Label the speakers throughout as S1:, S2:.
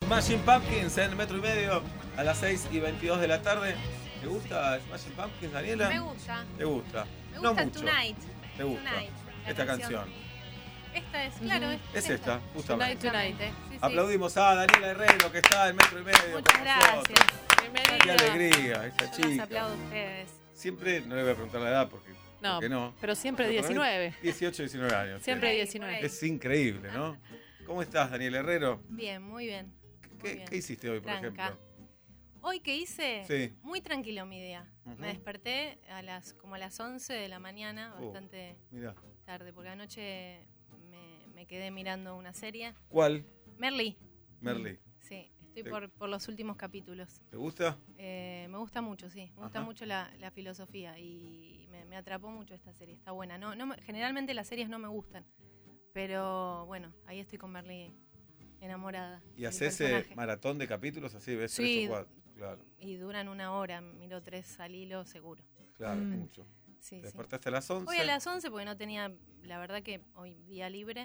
S1: Smashing Pumpkins en Metro y Medio a las 6:22 de la tarde. ¿Te gusta Smashing Pumpkins, Daniela?
S2: Me gusta.
S1: ¿Te gusta?
S2: Me
S1: No
S2: gusta
S1: mucho.
S2: Tonight.
S1: ¿Te gusta?
S2: Tonight, la
S1: esta canción?
S2: Esta es, claro.
S1: Es esta, justamente.
S2: Tonight. Sí, sí.
S1: Aplaudimos a Daniela Herrero, que está en Metro y Medio
S2: Muchas
S1: con nosotros.
S2: gracias.
S3: Bienvenida.
S1: Qué alegría, esa
S2: Yo los
S1: chica.
S2: aplaudo a ustedes.
S1: Siempre, no le voy a preguntar la edad porque
S3: No,
S1: no.
S3: pero siempre
S1: Pero para mí,
S3: 19.
S1: 18, 19 años.
S3: Siempre
S1: sí.
S3: 19.
S1: Es increíble, ¿no? ¿Cómo estás, Daniela Herrero?
S2: Bien, muy bien. Muy bien.
S1: ¿Qué hiciste hoy, por
S2: Tranca.
S1: ejemplo?
S2: Hoy que hice,
S1: Sí.
S2: muy tranquilo mi día.
S1: Ujú.
S2: Me desperté como a las 11 de la mañana, bastante
S1: Mira.
S2: tarde, porque anoche me quedé mirando una serie.
S1: ¿Cuál?
S2: Merlí.
S1: Merlí.
S2: Sí, estoy
S1: Sí.
S2: por los últimos capítulos.
S1: ¿Te gusta?
S2: Me gusta mucho, sí. Me gusta
S1: Ajá.
S2: mucho la filosofía y me atrapó mucho esta serie. Está buena. Generalmente las series no me gustan, pero bueno, ahí estoy con Merlí enamorada.
S1: ¿Y
S2: del
S1: haces
S2: personaje.
S1: maratón de capítulos así? ¿Ves
S2: Sí.
S1: 3 o 4? Claro,
S2: Y duran 1 hora, miro 3 al hilo seguro.
S1: claro, mucho.
S2: Sí,
S1: ¿Te
S2: sí.
S1: despertaste a las 11?
S2: Hoy a las 11 porque no tenía, la verdad que hoy día libre,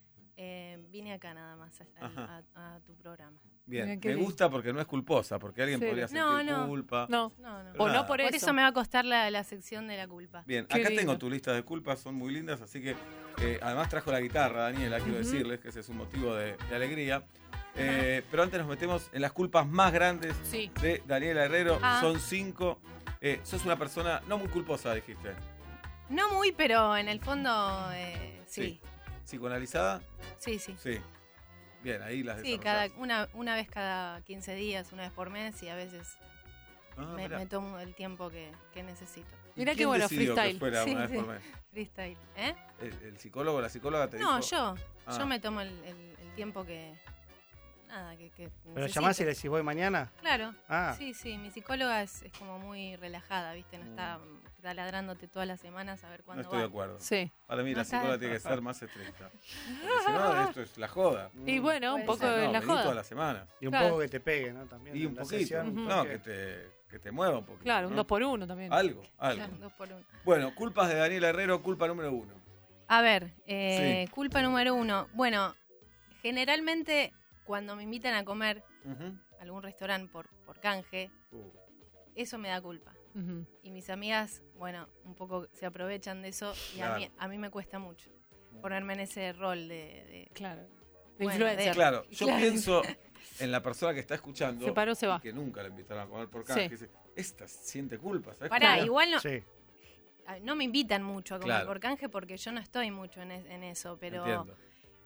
S2: vine acá nada más a tu programa.
S1: Bien,
S3: Mira, qué
S1: me
S3: lindo.
S1: gusta porque no es culposa, porque alguien
S3: Sí.
S1: podría sentir
S2: No.
S1: culpa.
S3: No.
S2: No.
S1: Pero
S3: O
S1: nada.
S3: no por
S2: Por
S3: eso.
S2: eso me va a costar la sección de la culpa.
S1: Bien,
S3: Qué
S1: acá
S3: lindo.
S1: tengo tu lista de culpas, son muy lindas, así que además trajo la guitarra, Daniela, quiero decirles que ese es un motivo de alegría. Pero antes nos metemos en las culpas más grandes
S3: Sí.
S1: de Daniela Herrero.
S2: Ah.
S1: Son 5. Sos una persona no muy culposa, dijiste.
S2: No muy, pero en el fondo sí.
S1: ¿Psicoanalizada?
S2: Sí.
S1: Sí. Bien, ahí las
S2: Sí,
S1: desarrollás.
S2: una vez cada 15 días, una vez por mes y a veces
S1: Ah,
S2: me
S1: mirá.
S2: tomo el tiempo que necesito.
S1: ¿Y
S3: Mirá qué
S1: quién
S3: bueno,
S1: decidió que
S3: freestyle.
S1: fuera
S2: Sí,
S1: una vez
S2: sí.
S1: por mes?
S2: Freestyle.
S1: ¿El psicólogo o la psicóloga te
S2: No,
S1: dijo?
S2: yo.
S1: Ah.
S2: Yo me tomo el tiempo que
S4: ¿Pero
S2: necesito.
S4: llamás y le decís voy mañana?
S2: Claro.
S4: Ah,
S2: Sí, mi psicóloga es como muy relajada, ¿viste? No está taladrándote todas las semanas a ver
S1: No
S2: cuándo
S1: estoy de
S2: va.
S1: acuerdo.
S3: Sí.
S1: Para mí
S2: No
S1: la
S2: está-
S1: psicóloga tiene que ser más estricta. Porque si no, esto es la joda.
S3: Y bueno, un
S2: Puede
S3: poco
S2: ser.
S3: de
S1: No,
S3: la
S1: vení toda
S3: joda.
S1: la semana.
S4: y un
S3: Claro.
S4: poco que te pegue, ¿no? También.
S1: Y
S4: en
S1: un
S4: la
S1: poquito.
S4: sesión,
S1: No,
S4: porque-
S1: que te mueva un poquito.
S3: Claro, un
S1: ¿no?
S3: 2x1 también.
S1: Algo.
S2: Claro, 2 por 1.
S1: Bueno, culpas de Daniela Herrero, culpa número 1.
S2: A ver,
S1: Sí.
S2: culpa número 1. Bueno, generalmente cuando me invitan a comer a algún restaurante por canje, eso me da culpa.
S3: Ujú.
S2: Y mis amigas, bueno, un poco se aprovechan de eso y
S1: Claro.
S2: a mí me cuesta mucho ponerme en ese rol de
S3: Claro. De
S2: Bueno,
S3: influencer.
S1: Claro, yo
S2: Claro.
S1: pienso en la persona que está escuchando
S3: Se paró, se va.
S1: y que nunca la invitaron a comer por canje.
S3: Sí.
S1: Que dice, esta siente culpa, ¿sabes?
S2: Pará,
S1: cómo?
S2: igual
S4: Sí.
S2: no me invitan mucho a comer
S1: Claro.
S2: por canje porque yo no estoy mucho en eso, pero
S1: Entiendo.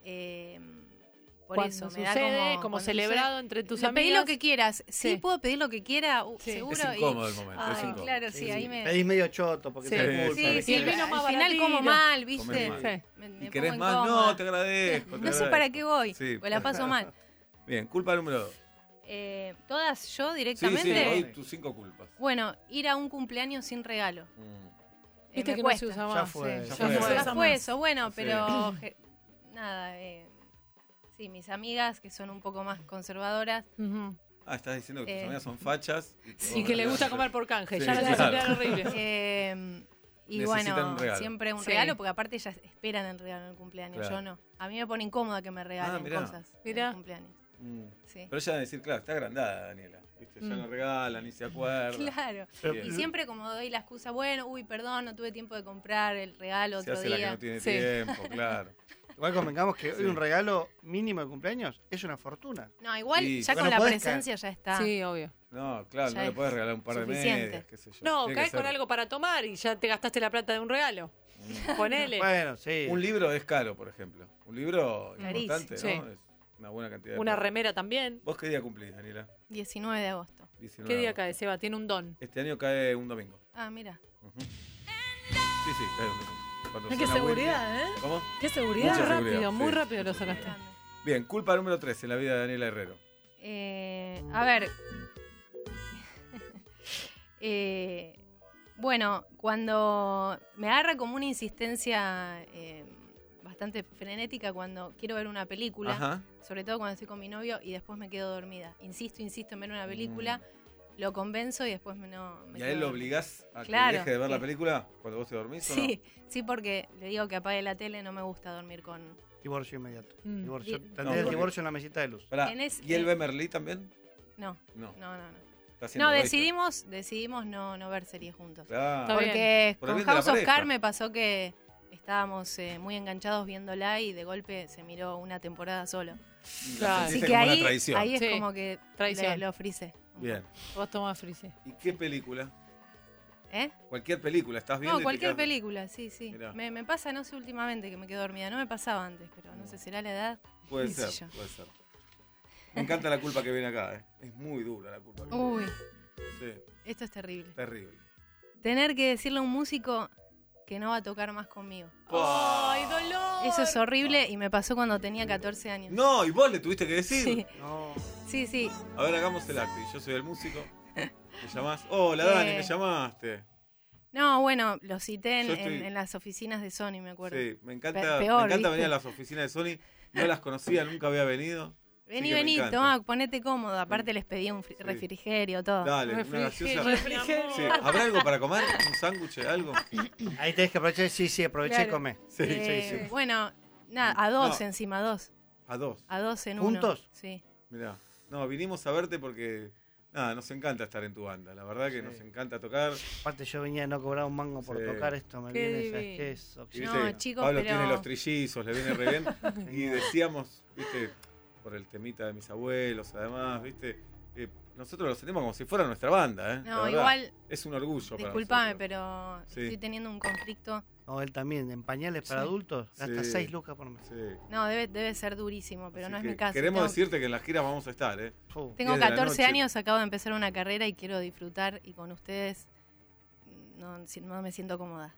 S2: por
S3: Cuando
S2: eso me
S3: sucede,
S2: da como
S3: como
S2: cuando
S3: celebrado entre tus
S2: pedí
S3: amigas.
S2: lo que quieras. Sí,
S3: Sí.
S2: puedo pedir lo que quiera,
S3: Sí.
S2: seguro.
S1: Es incómodo el momento, es
S2: Ay,
S1: incómodo.
S2: claro, sí, ahí me...
S4: Pedís medio choto porque
S3: Sí.
S4: te da culpa.
S1: Sí,
S2: Sí,
S4: ¿viste?
S2: sí,
S3: Y el vino más
S2: al final como
S3: baratito.
S2: mal, ¿viste?
S1: Comés mal.
S3: Sí.
S2: Me
S1: ¿Y querés
S2: pongo
S1: más?
S2: incómoda.
S1: No, te agradezco. te
S2: No sé
S1: agradezco.
S2: para qué voy,
S1: Sí.
S2: pues la paso mal.
S1: Bien, culpa número 2.
S2: Todas yo
S1: Sí,
S2: directamente.
S1: sí, hoy tus 5 culpas.
S2: Bueno, ir a un cumpleaños sin regalo.
S3: Viste
S2: me
S3: que
S2: cuesta.
S3: no se usa
S4: Ya
S3: más.
S4: fue,
S3: Sí.
S4: ya
S1: fue.
S3: no se
S2: Ya
S3: usa
S2: fue
S3: más.
S2: eso, bueno,
S1: Sí.
S2: pero nada, sí, mis amigas que son un poco más conservadoras.
S3: Ujú.
S1: Ah, estás diciendo que tus amigas son fachas.
S3: Y que le gusta comer por canje.
S1: Sí,
S3: Ya las hace
S1: claro.
S3: quedar horrible.
S2: Y
S1: Necesitan
S2: bueno,
S1: un regalo.
S2: siempre un
S3: Sí.
S2: regalo, porque aparte ellas esperan el regalo en el cumpleaños,
S1: Claro.
S2: yo no. A mí me pone incómoda que me regalen
S1: mirá.
S2: cosas en
S3: Mirá.
S2: el cumpleaños. Sí.
S1: Pero ella va a decir, claro, está agrandada, Daniela. ¿Viste? Ya no regala, ni se acuerda.
S2: Claro.
S4: Pero-
S1: Bien.
S2: Y siempre como doy la excusa, bueno, perdón, no tuve tiempo de comprar el regalo
S1: Se
S2: otro
S1: hace la que
S2: día.
S1: no tiene
S3: Sí.
S1: tiempo, claro.
S4: Igual convengamos que
S1: Sí.
S4: hoy un regalo mínimo de cumpleaños es una fortuna.
S2: No, igual
S1: Sí.
S2: ya
S4: Bueno,
S2: con la
S4: podés
S2: presencia ya está.
S3: Sí, obvio.
S1: No, claro,
S2: Ya
S1: no le
S2: es
S1: puedes regalar un par de
S2: suficiente.
S1: medias, qué sé yo.
S3: No,
S1: Tiene que
S3: caes con
S1: ser-
S3: algo para tomar y ya te gastaste la plata de un regalo. Ponele.
S4: Bueno, sí.
S1: Un libro es caro, por ejemplo. Un libro
S2: Carísimo.
S1: importante, ¿no?
S3: Sí.
S1: Es una buena cantidad de
S3: Una
S1: plata.
S3: remera también.
S1: ¿Vos qué día cumplís, Daniela?
S2: 19 de agosto.
S1: 19
S3: ¿Qué
S1: de
S3: día
S1: agosto.
S3: cae, Seba? Tiene un don.
S1: Este año cae un domingo.
S2: Ah, mira.
S1: Ujú. Sí, cae un domingo. Cuando
S3: Qué
S1: suena
S3: seguridad,
S1: Whitney-
S3: ¿eh?
S1: ¿Cómo?
S3: Qué seguridad.
S1: Mucha
S3: Muy
S1: seguridad,
S3: rápido, muy
S1: sí.
S3: rápido lo sacaste.
S2: Grande.
S1: Bien, culpa número 3 en la vida de Daniela Herrero.
S2: A ver. Bueno, cuando me agarra como una insistencia bastante frenética cuando quiero ver una película,
S1: Ajá.
S2: sobre todo cuando estoy con mi novio y después me quedo dormida. Insisto en ver una película, lo convenzo y después me
S1: ¿Y a
S2: quedo
S1: él lo
S2: dormida.
S1: obligás a que
S2: Claro,
S1: deje de ver la
S2: sí.
S1: película cuando vos te dormís o no?
S2: Sí, sí, porque le digo que apague la tele, no me gusta dormir con
S4: Divorcio inmediato.
S3: Mm.
S4: Divorcio.
S2: Di-
S4: Tendría
S1: No,
S4: el
S1: porque-
S4: divorcio en la mesita de luz.
S1: Pará,
S2: En es-
S1: ¿y el Bemerly también?
S2: No,
S1: No.
S2: no.
S1: Está haciendo
S2: No,
S1: rating.
S2: decidimos no ver series juntos.
S1: Claro.
S3: Está bien.
S2: Porque
S1: Por el
S2: con
S1: bien de la
S2: House of
S1: pareja.
S2: Cards me pasó que estábamos muy enganchados viéndola y de golpe se miró una temporada solo.
S3: Claro.
S2: Así
S1: Sentiste
S2: que
S1: como una
S2: ahí
S1: traición.
S2: es
S3: Sí,
S2: como que
S3: traición.
S2: lo frisé.
S1: Bien.
S3: Vos tomás frise.
S1: ¿Y qué película?
S2: ¿Eh?
S1: Cualquier película, ¿estás viendo?
S2: No,
S1: y te
S2: cualquier
S1: quedas-
S2: película, sí.
S1: Mirá.
S2: Me pasa, no sé, últimamente que me quedo dormida. No me pasaba antes, pero no sé, será la edad.
S1: Puede
S2: qué sé
S1: ser,
S2: yo.
S1: puede ser. Me encanta la culpa que viene acá, ¿eh? Es muy dura la culpa que
S2: Uy,
S1: viene. Sí,
S2: esto es terrible.
S1: terrible.
S2: Tener que decirle a un músico que no va a tocar más conmigo.
S3: ¡Ay, dolor!
S2: Eso es horrible y me pasó cuando tenía 14 años.
S1: No, y vos le tuviste que decir.
S2: Sí,
S4: No.
S2: sí.
S1: A ver, hagamos el acto. Yo soy el músico. ¿Me llamás? Hola, Dani, me llamaste.
S2: No, bueno, lo cité
S1: Yo estoy-
S2: en las oficinas de Sony, me acuerdo.
S1: Sí, me encanta,
S2: Peor,
S1: me encanta
S2: ¿viste?
S1: venir a las oficinas de Sony. No las conocía, nunca había venido.
S2: Vení,
S1: que me
S2: vení,
S1: encanta.
S2: tomá, ponete cómodo. Aparte les pedí un refrigerio, todo.
S1: Dale, una
S3: Refrigerio,
S1: gaseosa.
S3: refrigerio.
S1: Sí. ¿Habrá algo para comer? ¿Un sándwich? ¿Algo?
S4: Ahí tenés que aprovechar. Sí, aproveché y
S2: Claro.
S4: comé.
S1: Sí, sí.
S2: Bueno, nada, a dos
S1: No.
S2: encima, dos.
S1: A dos.
S2: A dos en
S4: ¿Juntos?
S2: uno. Sí.
S1: Mirá. No, vinimos a verte porque, nada, nos encanta estar en tu banda. La verdad que
S4: Sí.
S1: nos encanta tocar.
S4: Aparte yo venía de no cobrar un mango por
S1: Sí.
S4: tocar esto. Me
S3: Qué
S4: viene,
S3: divino.
S4: ¿sabes qué es?
S1: Y,
S4: Oxígeno.
S2: No, chicos,
S1: Pablo
S2: pero-
S1: tiene los trillizos, le viene re bien. Y decíamos, viste, por el temita de mis abuelos, además, viste, nosotros lo sentimos como si fuera nuestra banda, ¿eh? La
S2: No,
S1: verdad,
S2: igual,
S1: es un orgullo para
S2: disculpame,
S1: nosotros.
S2: pero
S1: Sí.
S2: estoy teniendo un conflicto.
S4: No, él también. En pañales para
S2: Sí.
S4: adultos gasta
S1: Sí.
S4: 6 lucas por mes.
S1: Sí.
S2: No, debe ser durísimo, pero
S1: Así
S2: no es
S1: que
S2: mi caso.
S1: Queremos
S2: Tengo-
S1: decirte que en las giras vamos a estar, ¿eh?
S4: Fu.
S2: Tengo
S1: 10 de la
S2: 14
S1: noche.
S2: años, acabo de empezar una carrera y quiero disfrutar y con ustedes no me siento cómoda.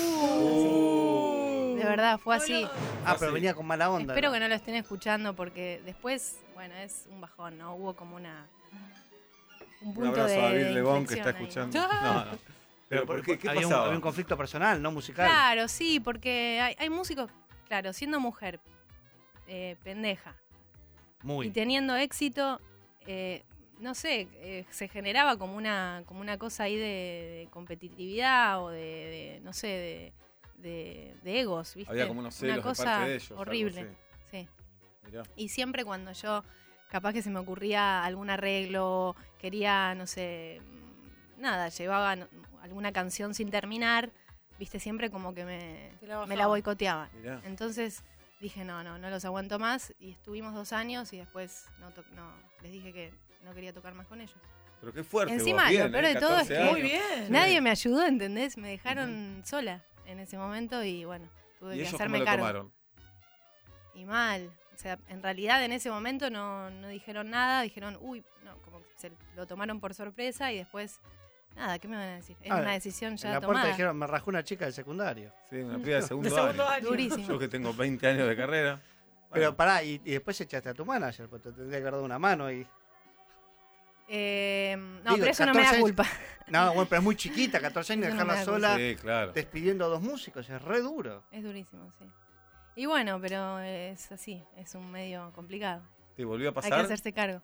S2: De verdad, fue así.
S4: Pero
S1: Sí.
S4: venía con mala onda.
S2: Espero que no lo estén escuchando porque después, bueno, es un bajón, ¿no? Hubo como un
S1: Un
S2: punto
S1: abrazo
S2: de
S1: a David Lebón que está
S2: inflexión ahí, ¿no?
S1: escuchando. No. Pero ¿por qué? ¿Qué
S4: había
S1: pasaba?
S4: había un conflicto personal, no musical.
S2: Claro, sí, porque hay músicos, claro, siendo mujer, pendeja,
S4: Muy.
S2: y teniendo éxito, no sé, se generaba como una cosa ahí de competitividad o no sé, de egos, ¿viste?
S1: Había como unos celos
S2: una
S1: de
S2: cosa
S1: parte de ellos. algo
S2: horrible,
S1: así.
S2: sí.
S1: Mirá.
S2: Y siempre cuando yo, capaz que se me ocurría algún arreglo, quería, no sé, nada, llevaba alguna canción sin terminar, viste, siempre como que
S3: Te la
S2: me la boicoteaban.
S1: Mirá.
S2: Entonces dije, no los aguanto más y estuvimos 2 años y después les dije que no quería tocar más con ellos.
S1: Pero qué fuerte.
S2: Encima,
S1: vos, bien,
S2: lo peor de todo es
S1: 14
S2: que-
S1: años.
S3: Muy bien.
S2: Nadie me ayudó, ¿entendés? Me dejaron sola en ese momento y bueno, tuve
S1: ¿Y
S2: que
S1: ellos cómo
S2: hacerme
S1: lo
S2: cargo.
S1: tomaron?
S2: Y mal. O sea, en realidad en ese momento no dijeron nada, dijeron, uy, no, como que se lo tomaron por sorpresa y después, nada, ¿qué me van a decir? Es una decisión
S4: En
S2: ya
S4: la puerta
S2: tomada.
S4: dijeron, me rajó una chica del secundario.
S1: Sí, una piba de segundo,
S3: De segundo
S1: año.
S3: año.
S2: Durísimo.
S1: Yo que tengo 20 años de carrera.
S4: Pero
S1: Bueno,
S4: pará, y después echaste a tu manager, pues te tendría que haber dado una mano y...
S2: No,
S4: Digo,
S2: pero eso no me
S4: 14
S2: da
S4: años-
S2: culpa.
S4: No, bueno, pero es muy chiquita, 14 años,
S2: Eso no me
S4: dejarla
S2: da
S4: sola,
S1: sí, claro.
S4: despidiendo a 2 músicos, es re duro.
S2: Es durísimo, sí. Y bueno, pero es así, es un medio complicado.
S1: ¿Te volvió a
S2: Hay que
S1: pasar?
S2: hacerse cargo.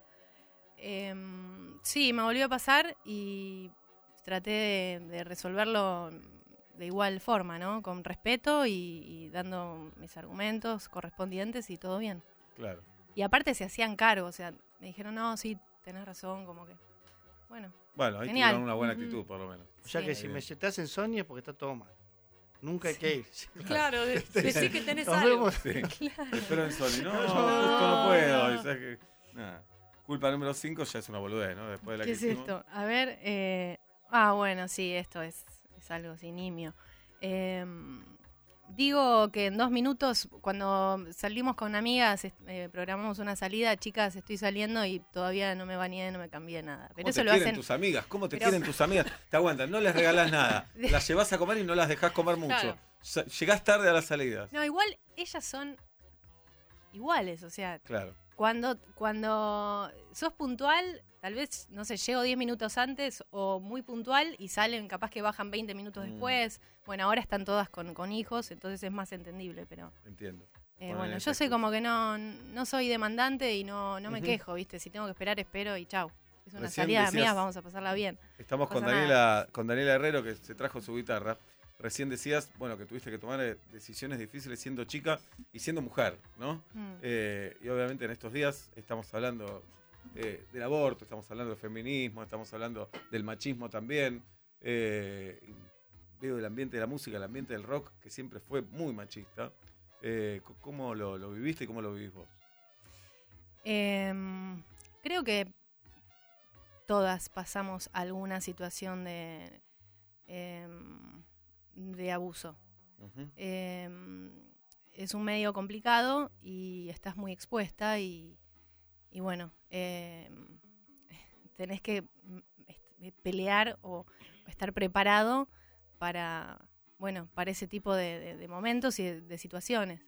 S2: Sí, me volvió a pasar y traté de resolverlo de igual forma, ¿no? Con respeto y dando mis argumentos correspondientes y todo bien.
S1: Claro.
S2: Y aparte se hacían cargo, o sea, me dijeron, no, sí, tenés razón, como que, bueno.
S1: Bueno, ahí
S2: Genial.
S1: tuvieron una buena
S2: Ujú.
S1: actitud, por lo menos.
S4: O sea
S2: Sí.
S4: que si me te hacen Sony es porque está todo mal. Nunca hay que ir.
S3: Claro, decí que tenés
S4: Nos
S3: algo.
S4: vemos.
S1: Sí.
S2: Claro.
S1: Espero en Sony. No,
S4: No.
S1: justo no puedo. Y sabes que, nada. Culpa número 5 ya es una boludez, ¿no? Después de la
S2: ¿Qué
S1: que
S2: es
S1: hicimos.
S2: esto? A ver, bueno, sí, esto es algo sin nimio. Digo que en 2 minutos, cuando salimos con amigas, programamos una salida, chicas, estoy saliendo y todavía no me bañé, no me cambié nada. Pero
S1: ¿Cómo
S2: eso
S1: te
S2: lo
S1: quieren
S2: hacen.
S1: tus amigas? ¿Cómo te
S2: Pero-
S1: quieren tus amigas? Te aguantan, no les regalás nada. Las llevas a comer y no las dejás comer mucho.
S3: Claro.
S1: Llegás tarde a las salidas.
S2: No, igual ellas son iguales, o sea,
S1: Claro.
S2: cuando sos puntual, tal vez, no sé, llego 10 minutos antes o muy puntual y salen, capaz que bajan 20 minutos después. Bueno, ahora están todas con hijos, entonces es más entendible, pero
S1: Entiendo. Ponen
S2: bueno,
S1: esa
S2: yo soy
S1: excusa.
S2: como que no soy demandante y no me
S1: Ujú.
S2: quejo, ¿viste? Si tengo que esperar, espero y chau. Es una
S1: Recién
S2: salida de
S1: decías-
S2: amigas, vamos a pasarla bien.
S1: Estamos
S2: No
S1: con
S2: pasa
S1: Daniela Herrero, que se trajo su guitarra. recién decías, bueno, que tuviste que tomar decisiones difíciles siendo chica y siendo mujer, ¿no? Y obviamente en estos días estamos hablando del aborto, estamos hablando del feminismo, estamos hablando del machismo también. Veo el ambiente de la música, el ambiente del rock, que siempre fue muy machista. ¿Cómo lo viviste y cómo lo vivís vos?
S2: Creo que todas pasamos alguna situación de abuso.
S1: Uh-huh.
S2: Es un medio complicado y estás muy expuesta y bueno, tenés que pelear o estar preparado para ese tipo de momentos y de situaciones.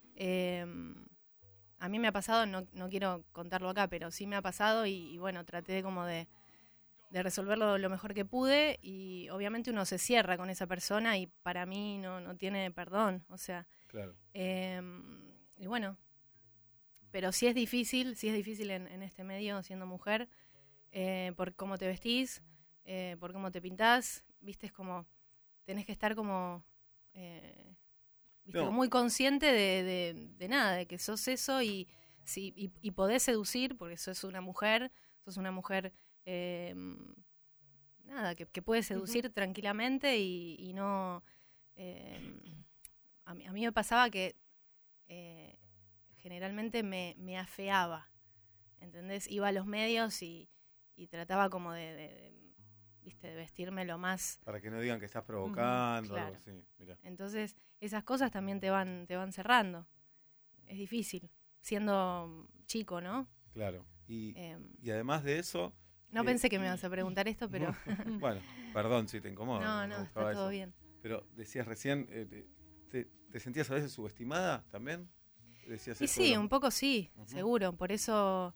S2: A mí me ha pasado, no quiero contarlo acá, pero sí me ha pasado y bueno, traté como de resolverlo lo mejor que pude y obviamente uno se cierra con esa persona y para mí no tiene perdón, o sea.
S1: Claro.
S2: Y bueno, pero sí es difícil en este medio siendo mujer, por cómo te vestís, por cómo te pintás, viste, es como, tenés que estar como, viste, muy consciente de nada, de que sos eso y podés seducir, porque sos una mujer nada, que puede seducir tranquilamente y no... a mí me pasaba que generalmente me afeaba, ¿entendés? Iba a los medios y trataba como de vestirme lo más...
S1: Para que no digan que estás provocando,
S2: claro.
S1: Algo así. Mirá.
S2: Entonces, esas cosas también te van cerrando. Es difícil, siendo chico, ¿no?
S1: Claro. Y además de eso...
S2: No pensé que me ibas a preguntar esto, pero...
S1: Bueno, perdón si te incomoda.
S2: No, está todo bien.
S1: Pero decías recién, ¿te sentías a veces subestimada también? Decías
S2: y
S1: eso
S2: sí, un poco sí, seguro. Por eso,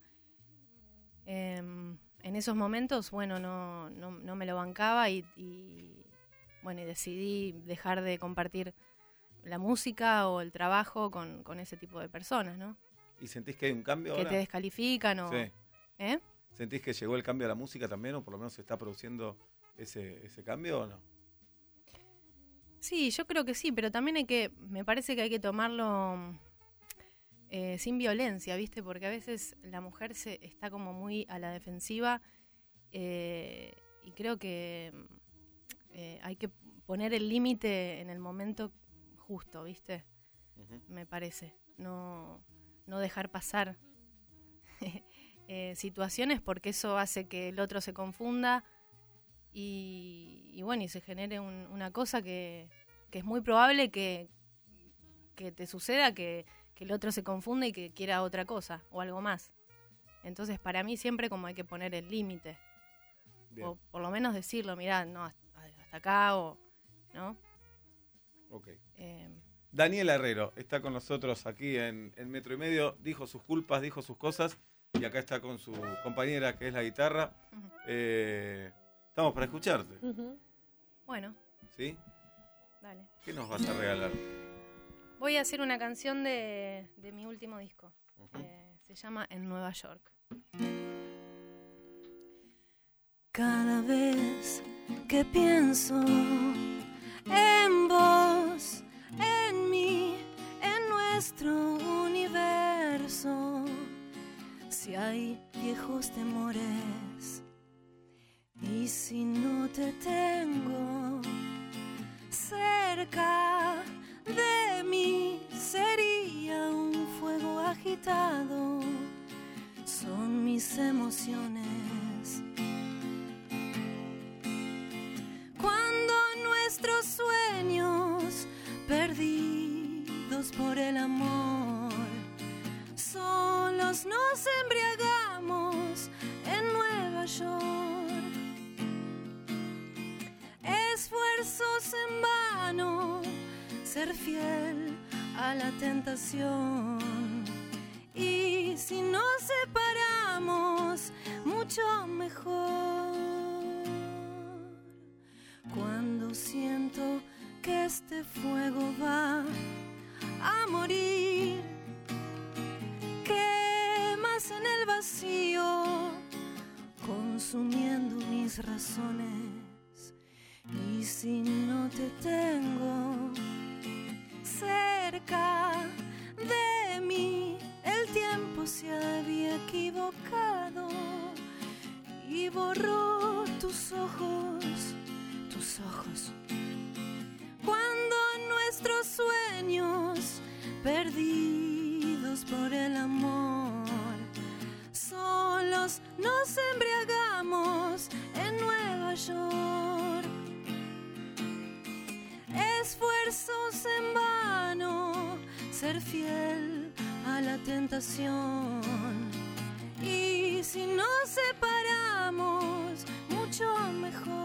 S2: en esos momentos, bueno, no me lo bancaba y bueno, y decidí dejar de compartir la música o el trabajo con ese tipo de personas, ¿no?
S1: ¿Y sentís que hay un cambio
S2: que
S1: ahora?
S2: te descalifican o...
S1: Sí.
S2: ¿Eh?
S1: ¿Sentís que llegó el cambio a la música también o por lo menos se está produciendo ese cambio o no?
S2: Sí, yo creo que sí, pero también me parece que hay que tomarlo sin violencia, ¿viste? Porque a veces la mujer está como muy a la defensiva y creo que hay que poner el límite en el momento justo, ¿viste? Me parece. No dejar pasar situaciones porque eso hace que el otro se confunda y bueno, y se genere una cosa que es muy probable que te suceda, que el otro se confunda y que quiera otra cosa o algo más. Entonces, para mí siempre como hay que poner el límite. O por lo menos decirlo, mirá, no, hasta acá o... ¿no?
S1: Ok. Daniela Herrero está con nosotros aquí en Metro y Medio. Dijo sus culpas, dijo sus cosas y acá está con su compañera que es la guitarra. Estamos para escucharte.
S2: Bueno.
S1: ¿Sí?
S2: Dale.
S1: ¿Qué nos vas a regalar?
S2: Voy a hacer una canción de mi último disco. Se llama En Nueva York.
S5: Cada vez que pienso en vos, en mí, en nuestro universo, si hay viejos temores y si no te tengo cerca de mí, sería un fuego agitado, son mis emociones. Cuando nuestros sueños perdidos por el amor, solos nos embriagamos en Nueva York. Esfuerzos en vano, ser fiel a la tentación. Y si nos separamos, mucho mejor. Cuando siento que este fuego va a morir, quemas en el vacío, consumiendo mis razones. Y si no te tengo cerca de mí. El tiempo se había equivocado y borró tus ojos, tus ojos. Cuando nuestros sueños perdidos por el amor, solos nos embriagamos en Nueva York. Esfuerzos en vano, ser fiel a la tentación. Y si nos separamos, mucho mejor.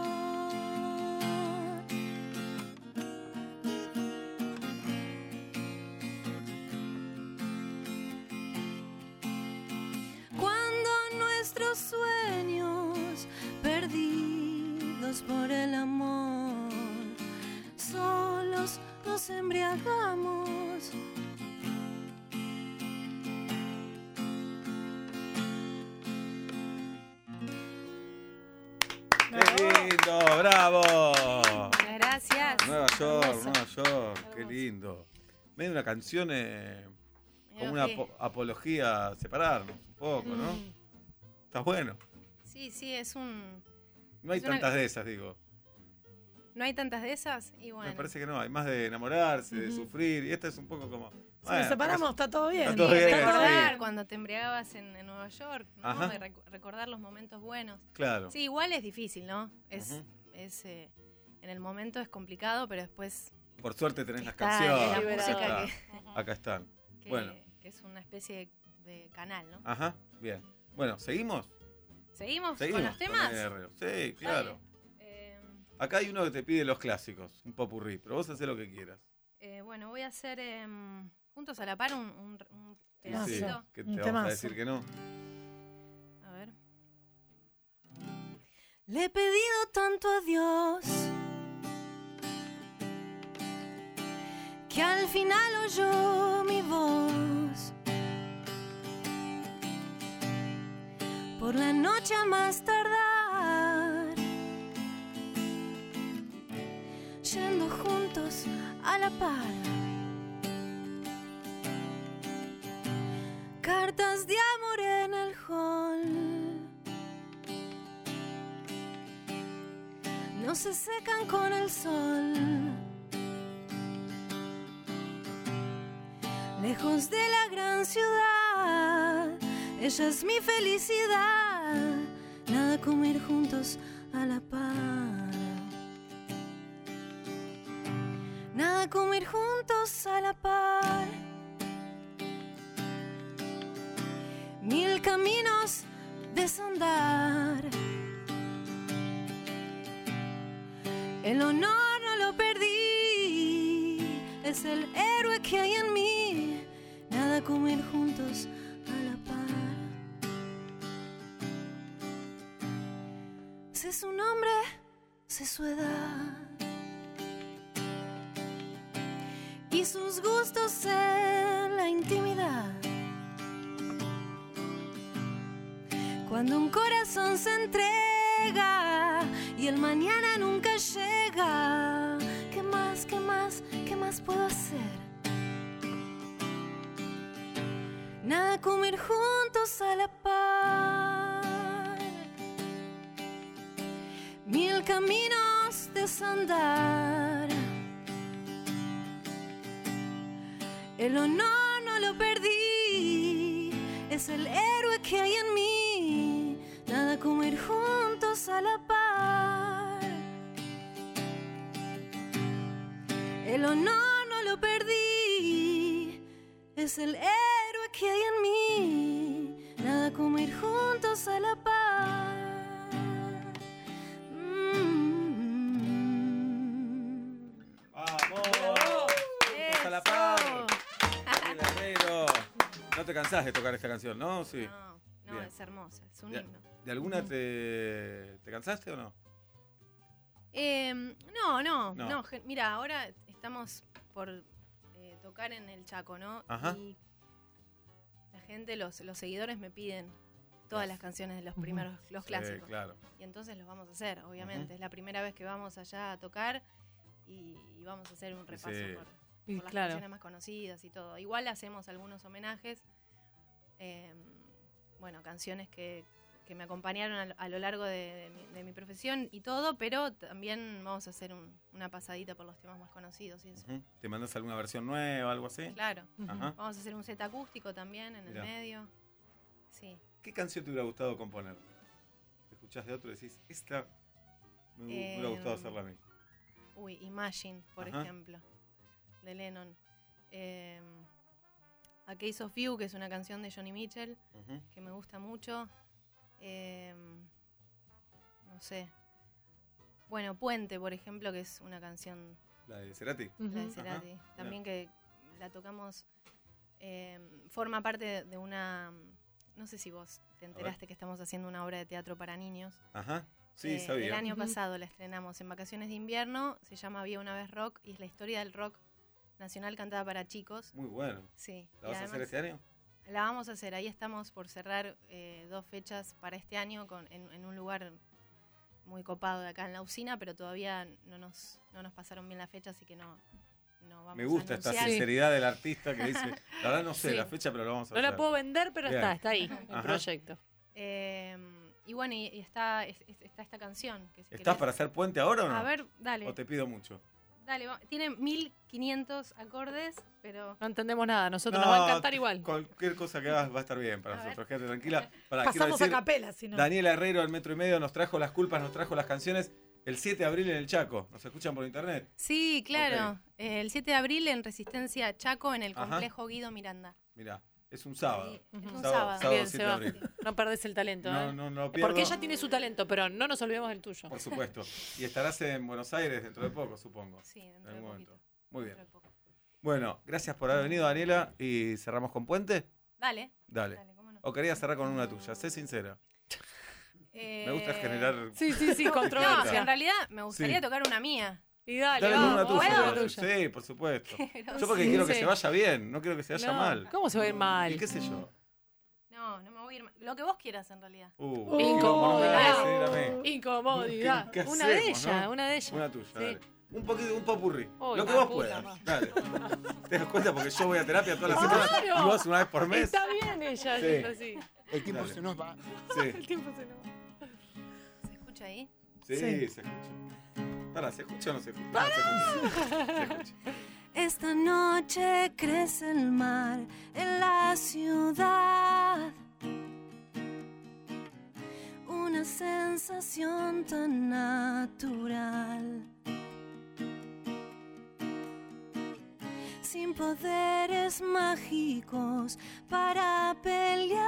S5: Cuando nuestros sueños perdidos por el amor, solos nos embriagamos.
S1: ¡Qué lindo! ¡Bravo!
S2: Muchas gracias.
S1: Nueva York,
S2: Hermoso.
S1: Nueva York, qué
S2: Hermoso.
S1: lindo. Medio una canción como una
S2: Ok.
S1: apología a separarnos un poco, ¿no? Está bueno.
S2: Sí, sí, es un...
S1: No hay
S2: Es una-
S1: tantas de esas, digo.
S2: ¿No hay tantas de esas? Y bueno.
S1: Me parece que no, hay más de enamorarse, de
S3: Ujú.
S1: sufrir, y esta es un poco como...
S3: Si nos separamos, está todo bien.
S1: Está todo
S2: Sí,
S1: bien,
S2: recordar
S1: sí.
S2: cuando te embriagabas en Nueva York, ¿no?
S1: Ajá.
S2: Y recordar los momentos buenos.
S1: Claro.
S2: Sí, igual es difícil, ¿no? Es,
S1: Ujú.
S2: en el momento es complicado, pero después
S1: Por suerte tenés las
S2: está
S1: canciones.
S2: la
S3: liberador.
S2: música
S1: Acá, acá están.
S2: que,
S1: Bueno.
S2: que es una especie de canal, ¿no?
S1: Ajá, bien. Bueno, ¿seguimos?
S2: ¿Seguimos
S1: Seguimos
S2: con los temas?
S1: el Herrero. Sí, claro.
S2: Dale.
S1: Acá hay uno que te pide los clásicos, un popurrí, pero vos hacés lo que quieras.
S2: Bueno, voy a hacer juntos a la par un
S1: Sí,
S2: pedacito.
S1: que
S3: Un
S1: te vamos a
S3: temazo.
S1: decir que no.
S2: A ver.
S5: Le he pedido tanto a Dios que al final oyó mi voz. Por la noche a más tardar, yendo juntos a la par. Cartas de amor en el hall no se secan con el sol. Lejos de la gran ciudad, ella es mi felicidad. Nada como ir juntos a la par. Nada como ir juntos a la par. Mil caminos desandar. El honor no lo perdí, es el héroe que hay en mí. Nada como ir juntos a la par. Sé su nombre, sé su edad y sus gustos en la intimidad. Cuando un corazón se entrega y el mañana nunca llega, ¿qué más, qué más, qué más puedo hacer? Nada como ir juntos a la par. Mil caminos desandar. El honor no lo perdí, es el héroe que hay en mí. Nada como ir juntos a la par. El honor no lo perdí, es el héroe que hay en mí. Nada como ir juntos a la par.
S1: ¡Vamos! ¡Juntos a la par! Daniel Herrero. No te cansás de tocar esta canción, ¿no? Sí.
S2: No,
S1: Bien.
S2: es hermosa, es un
S1: ¿De,
S2: himno.
S1: de alguna te cansaste o no?
S2: No.
S1: No.
S2: Mira, ahora estamos por tocar en el Chaco, ¿no?
S1: Ajá.
S2: Y la gente, los seguidores me piden todas las canciones de los primeros, los
S1: Sí,
S2: clásicos.
S1: claro.
S2: Y entonces los vamos a hacer, obviamente.
S1: Ujú.
S2: Es la primera vez que vamos allá a tocar y vamos a hacer un repaso
S1: Sí.
S2: por las
S3: Claro.
S2: canciones más conocidas y todo. Igual hacemos algunos homenajes, bueno, canciones que me acompañaron a lo largo de mi profesión y todo, pero también vamos a hacer una pasadita por los temas más conocidos y eso.
S1: Ujú. ¿Te mandas alguna versión nueva, algo así?
S2: Claro.
S1: Ajá.
S2: Vamos a hacer un set acústico también en
S1: Mirá.
S2: el medio. Sí.
S1: ¿Qué canción te hubiera gustado componer? ¿Te escuchás de otro y decís, esta me hubiera gustado hacerla a mí?
S2: Uy, Imagine, por
S1: Ajá.
S2: ejemplo, de Lennon. A Case of You, que es una canción de Johnny Mitchell,
S1: Ujú.
S2: que me gusta mucho. No sé. Bueno, Puente, por ejemplo, que es una canción,
S1: ¿La de Cerati?
S2: la de
S3: Ujú.
S2: Cerati.
S1: Ajá,
S2: También que la tocamos, forma parte de una... No sé si vos te enteraste que estamos haciendo una obra de teatro para niños.
S1: Ajá. Sí,
S2: El
S1: sabía.
S2: año
S3: Ujú.
S2: pasado la estrenamos en vacaciones de invierno, se llama Había una vez rock y es la historia del rock nacional cantada para chicos.
S1: Muy bueno.
S2: Sí.
S1: ¿La
S2: y
S1: vas a hacer
S2: además
S1: este año?
S2: La vamos a hacer, ahí estamos por cerrar 2 fechas para este año en un lugar muy copado de acá en la usina, pero todavía no nos pasaron bien la fecha, así que no vamos
S1: Me gusta
S2: a
S1: esta
S2: anunciar.
S1: sinceridad del artista que dice, la verdad no sé
S3: Sí.
S1: la fecha, pero lo vamos a
S3: No
S1: hacer.
S3: la puedo vender, pero
S1: Bien.
S3: está ahí, el
S1: Ajá.
S3: proyecto.
S2: Y bueno, y está esta canción. Que si
S1: ¿Estás
S2: querés-
S1: para hacer puente ahora o no?
S2: A ver, dale.
S1: ¿O te pido mucho?
S2: Dale, tiene 1500 acordes, pero
S3: No entendemos nada, nosotros
S1: No,
S3: nos va a encantar igual.
S1: Cualquier cosa que hagas va a estar bien para
S2: A
S1: nosotros.
S2: ver.
S1: Quédate tranquila. Quiero
S6: Pasamos a
S1: decir,
S6: capela, si no.
S1: Daniela Herrero, al Metro y Medio, nos trajo las culpas, nos trajo las canciones. El 7 de abril en el Chaco. ¿Nos escuchan por internet?
S2: sí, claro.
S1: Ok.
S2: El 7 de abril en Resistencia Chaco, en el
S1: Ajá.
S2: complejo Guido Miranda.
S1: Mirá, es un sábado.
S2: Ahí, es
S3: Ujú.
S2: un
S1: Sábado,
S2: sábado.
S1: sábado.
S3: Bien,
S1: 7 de
S3: Seba.
S1: abril.
S3: No perdés el talento,
S1: No,
S3: ¿eh?
S1: no lo pierdo.
S3: Porque ella tiene su talento, pero no nos olvidemos del tuyo.
S1: Por supuesto. Y estarás en Buenos Aires dentro de poco, supongo.
S2: Sí,
S1: En
S2: dentro de
S1: algún
S2: poquito.
S1: momento. Muy bien.
S2: Dentro de poco.
S1: Bueno, gracias por haber venido, Daniela. ¿Y cerramos con Puente?
S2: Dale.
S1: Dale.
S2: Dale, cómo no.
S1: ¿O querías cerrar con una tuya? Sé sincera. Me gusta
S2: Eh,
S1: generar...
S3: Sí,
S2: No,
S3: controversia.
S2: en realidad me gustaría
S1: Sí.
S2: tocar una mía.
S3: Y dale,
S1: Dale con una
S3: vamos,
S1: tuya.
S3: ¿puedo?
S1: dale.
S3: Tuya.
S1: Sí, por supuesto.
S2: Pero
S1: Yo porque
S3: Sí,
S1: quiero que
S3: sí.
S1: se vaya bien, no quiero que se vaya
S3: No,
S1: mal.
S3: ¿Cómo se va a ir mal?
S1: ¿Y qué sé yo?
S2: No me voy a ir mal. Lo que vos quieras, en realidad.
S3: Incomodidad.
S1: ¿Cómo no me vas a decir a mí?
S3: Incomodidad.
S1: ¿Qué
S3: Una de
S1: hacemos,
S3: ellas,
S1: no?
S3: una de ellas.
S1: Una tuya,
S3: Sí.
S1: dale. Un poquito, un popurrí.
S3: Uy,
S1: Lo que
S3: la
S1: vos
S3: puta
S1: puedas.
S3: madre.
S1: Dale. ¿Te das cuenta? Porque yo voy a terapia todas las semanas
S3: Claro.
S1: y vos una vez por mes.
S3: Está bien ella,
S1: Sí.
S3: siempre así.
S7: El tiempo
S1: Dale.
S7: se nos va.
S1: Sí,
S3: El tiempo se nos...
S2: ¿Se escucha ahí?
S1: sí,
S3: Sí.
S1: se escucha. Pará, ¿se escucha o no se escucha? No, se escucha. Se escucha.
S5: Esta noche crece el mar en la ciudad. Una sensación tan natural. Sin poderes mágicos para pelear.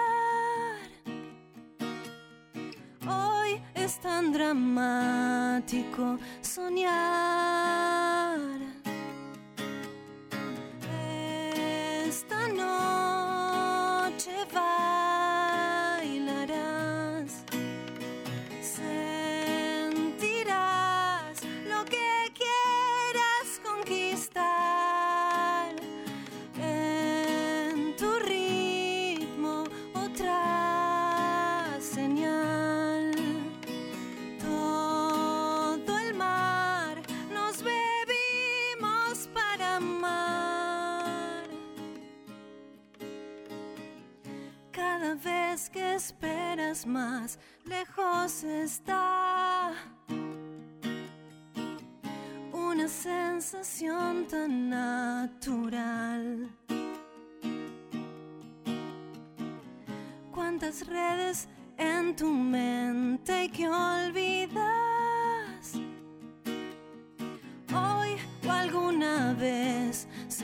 S5: Hoy es tan dramático soñar. Esta noche bailarás, sentirás lo que quieras conquistar. En tu ritmo otra señal. Todo el mar nos bebimos para amar. Cada vez que esperas más lejos está una sensación tan natural. Cuántas redes en tu mente que olvidas hoy o alguna vez se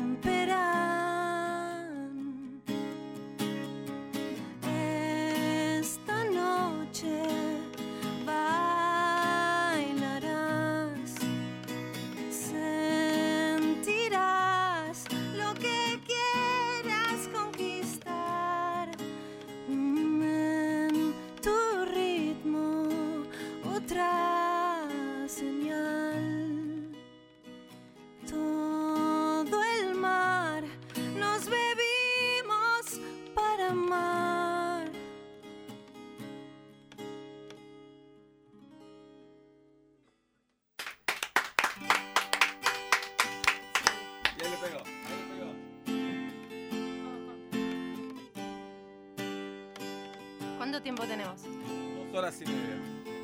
S5: romperán. Esta noche bailarás, sentirás lo que quieras conquistar. En tu ritmo otra señal. Todo el
S2: ¿Cuánto tiempo tenemos?
S1: 2 horas y media.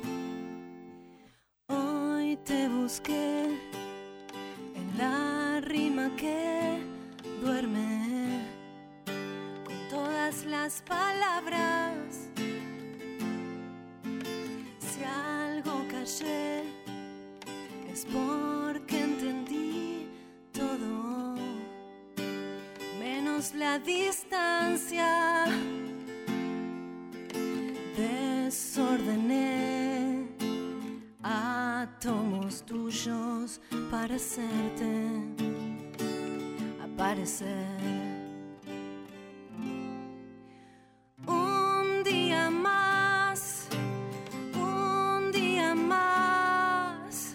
S5: Hoy te busqué en la rima que duerme con todas las palabras. Si algo callé es porque entendí todo, menos la distancia. Desordené átomos tuyos para hacerte aparecer. Un día más, un día más.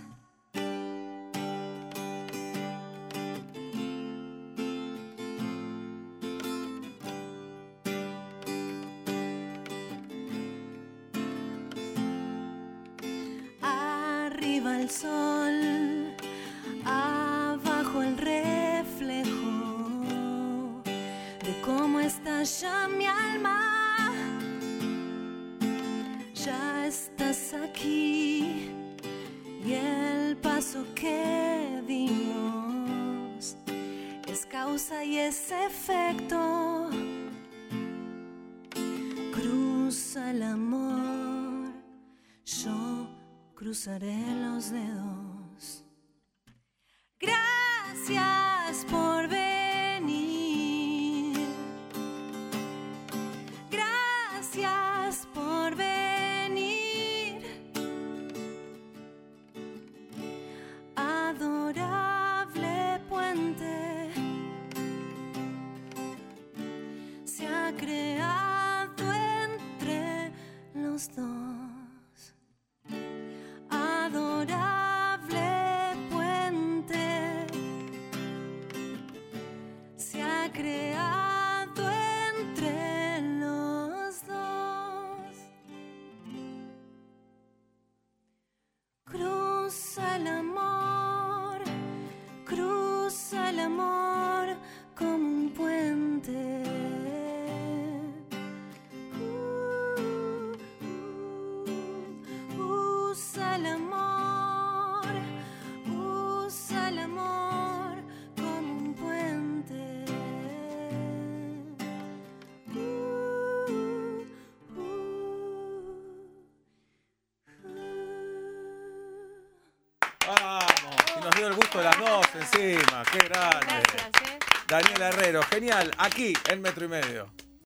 S5: Arriba el sol, abajo el reflejo de cómo estalla mi alma. Ya estás aquí y el paso que dimos es causa y es efecto. Cruza el amor, yo cruzaré los dedos. Gracias por venir. Gracias por venir. Adorable puente se ha creado entre los dos. Adorable puente se ha creado entre los dos. Cruza el amor como un puente. Usa el amor como un puente.
S1: Vamos, y nos dio el gusto de las dos encima. Qué grande.
S2: Gracias,
S1: Daniela Herrero, genial, aquí en Metro y Medio.